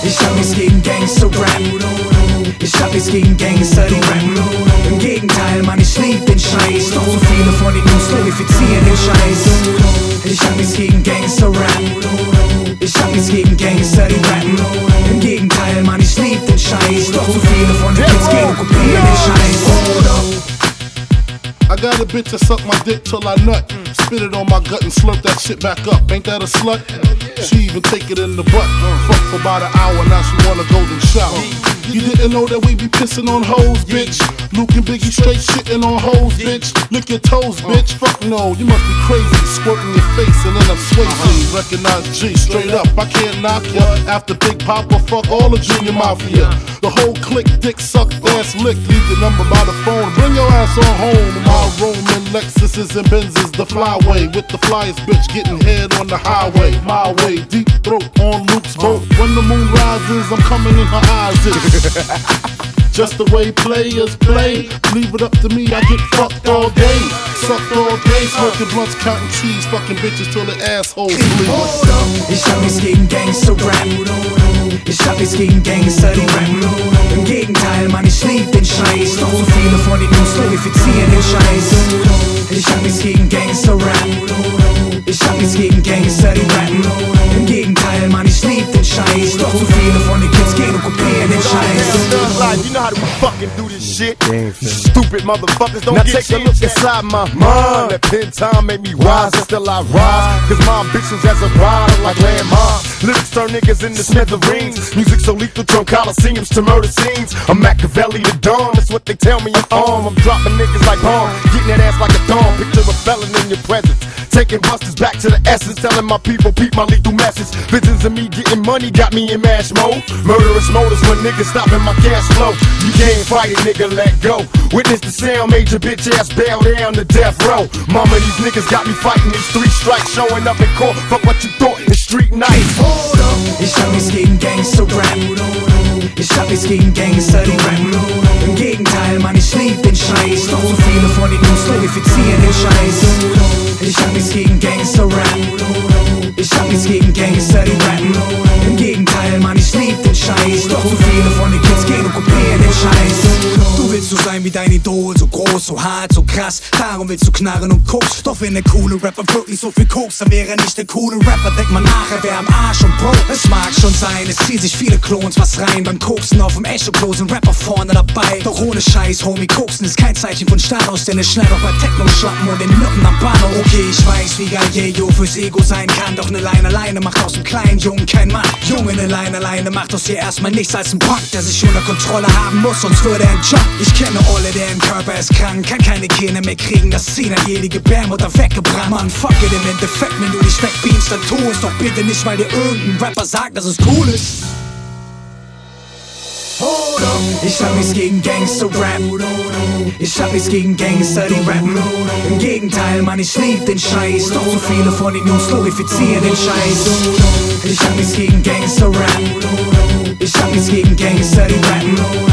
Ich hab nichts gegen Gangster-Rap. Ich hab nichts gegen Gangster, die rappen. Im Gegenteil, Mann, ich lieb den Scheiß. Doch so viele von den Jungs glorifizieren den Scheiß. Ich hab nichts gegen Gangster-Rap. Ich hab nichts gegen Gangster, die rappen. Im Gegenteil, Mann, ich lieb den Scheiß. Doch so viele von den Kids gehen und kopieren den Scheiß. I got a bitch that suck my dick till I nut. Spit it on my gut and slurp that shit back up. Ain't that a slut? She even take it in the butt. Fuck for about an hour, now she want a golden shower. You didn't know that we be pissing on hoes, bitch. Luke and Biggie straight shitting on hoes, bitch. Lick your toes, bitch. Fuck no, you must be crazy. Squirting your face and then I'm Swayze. Recognize G straight up, I can't knock ya. After Big Papa, fuck all the Junior Mafia. The whole clique, dick suck, ass lick. Leave the number by the phone. Bring your ass on home. My Roman Lexuses and Benzes, the flyway. With the flyest bitch getting head on the highway. My way, deep throat on Luke's boat. When the moon rises, I'm coming in her eyes. Just the way players play. Leave it up to me, I get fucked all day. Sucked all day, smoking blunts, counting cheese. Fucking bitches till the assholes bleed. Ich hab nichts gegen Gangster-Rap. Ich hab nichts gegen Gangster, die rappen. Im Gegenteil, Mann, ich lieb den Scheiß. Doch so viele von den Jungs glorifizieren den Scheiß. Ich hab nichts gegen Gangster-Rap. Ich hab nichts gegen Gangster, die rappen. Im Gegenteil, Mann, ich lieb den Scheiß. Doch so viele von den Kids gehen und kopieren den Scheiß. You know how to fucking do this shit. Stupid motherfuckers don't now get take a look inside my mind. That pen time made me wise and still I rise. Cause my ambitions as a rider like landmines. Lyrics turn niggas into smithereens. Music so lethal from coliseums to murder scenes. I'm Machiavelli the Dawn, that's what they tell me I'm on. I'm dropping niggas like bomb, getting that ass like a thorn. Picture a felon in your presence, taking busters back to the essence. Telling my people, peep my lethal message. Visions of me getting money got me in mash mode. Murderous motives when niggas stopping my cash flow. You can't fight it, nigga, let go. Witness the sound, made your bitch ass bail down to death row. Mama, these niggas got me fighting these 3 strikes. Showing up in court, fuck what you thought in street nights. Ich hab nichts gegen Gangster-Rap. Ich hab nichts gegen Gangster, die rappen. Im Gegenteil, Mann, ich lieb den Scheiß. Doch so viele von den Jungs glorifizieren den Scheiß. Ich hab nichts gegen Gangster-Rap. Ich hab nichts gegen Gangster, die rappen. Im Gegenteil, Mann, ich lieb den Scheiß. Doch so viele von den Kids gehen und kopieren den Scheiß. Du willst so sein wie dein Idol, so groß, so hart, so krass. Darum willst du knarren und guckst. Doch wenn der coole Rapper wirklich so viel kokst, dann wäre er nicht der coole Rapper. Denkt man nachher, wer am Arsch und Bro. Es mag schon sein, es ziehen sich viele Klons was rein. Beim Koksen auf dem Echo-Klo sind Rapper vorne dabei. Doch ohne Scheiß, Homie, Koksen ist kein Zeichen von Status. Denn es schnell auch bei Techno-Schlappen und den Nutten am Bahnhof. Okay, ich weiß, wie geil Jejo fürs Ego sein kann. Doch ne Line alleine macht aus dem kleinen Jungen kein Mann. Junge, ne Line alleine macht aus hier erstmal nichts als ein Punk, der sich unter Kontrolle haben muss, sonst würde er ein Jump. Ich kenne Olle, der im Körper ist krank, kann keine Kinder mehr kriegen, das Ziel hat jede Gebärmutter weggebrannt. Mann, fuck it im Endeffekt, wenn du dich wegbeamst, dann tu es doch bitte nicht, weil dir irgendein Rapper sagt, dass es cool ist. Ich hab nichts gegen Gangster-Rap. Ich hab nichts gegen Gangster, die rappen. Im Gegenteil, Mann, ich lieb den Scheiß. Doch so viele von den Jungs glorifizieren den Scheiß. Ich hab nichts gegen Gangster-Rap. Ich hab nichts gegen Gangster, die rappen.